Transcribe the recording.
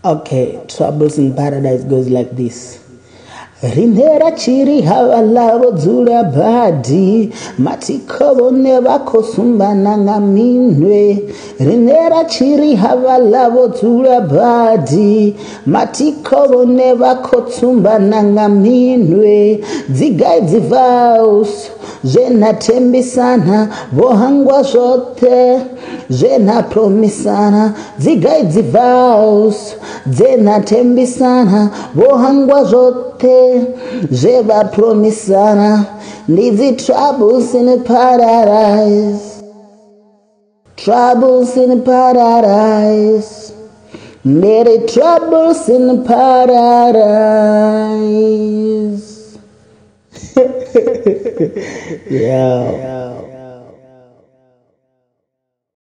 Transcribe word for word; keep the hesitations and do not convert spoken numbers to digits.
Okay, Troubles in Paradise goes like this. Rinera chiri havalavo dzura badi matikovo nevakosumba nangaminwe. Rinera chiri havalavo dzura badi matikovo nevakosumba nangaminwe. Dzigai dzivaus zvenatembisana vohangwa zvote zvenapromisana. Dzigai dzivaus dzenatembisana vohangwa zvote zvevapromisana. Ndidzi troubles in paradise, troubles in paradise, Mary troubles in paradise. Yeah. Yeah.